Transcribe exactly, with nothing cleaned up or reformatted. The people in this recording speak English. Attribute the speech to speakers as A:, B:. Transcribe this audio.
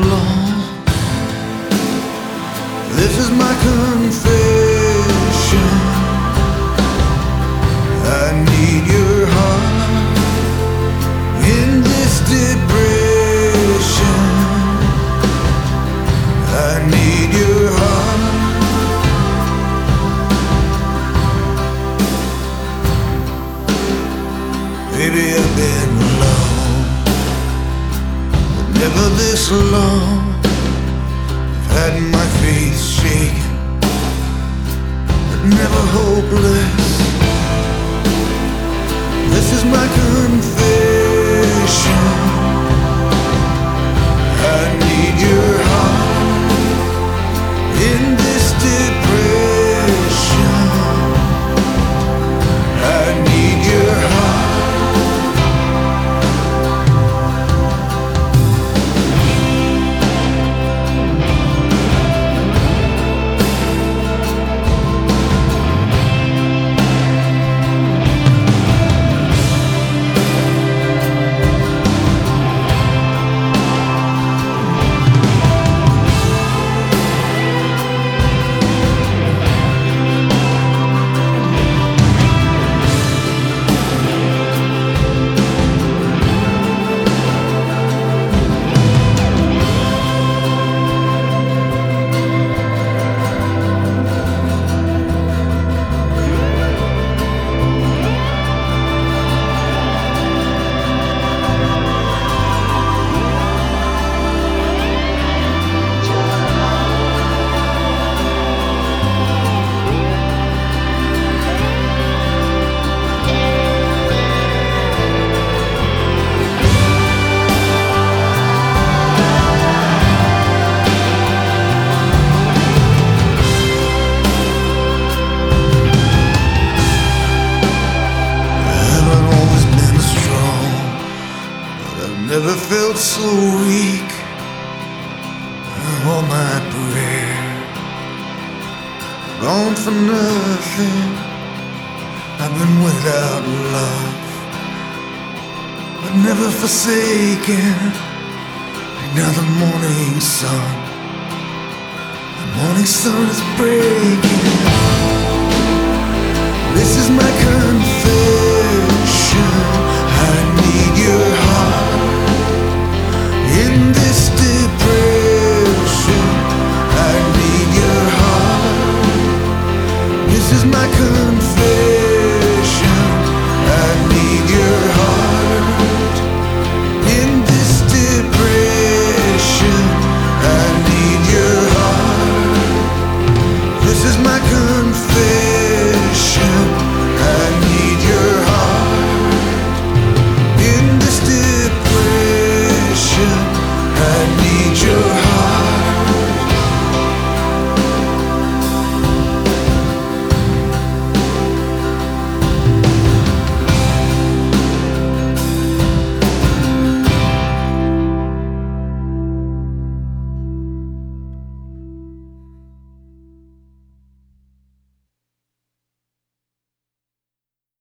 A: alone. This is my confession. I need your heart in this depression. I need your heart. Baby, I've been alone, but never this long. I've had my faith shaken, but never hopeless. This is my confession. I need your heart in this depression. I need your heart. Never felt so weak. All my prayer gone for nothing. I've been without love, but never forsaken. Now the morning sun, the morning sun is breaking. This is my confession.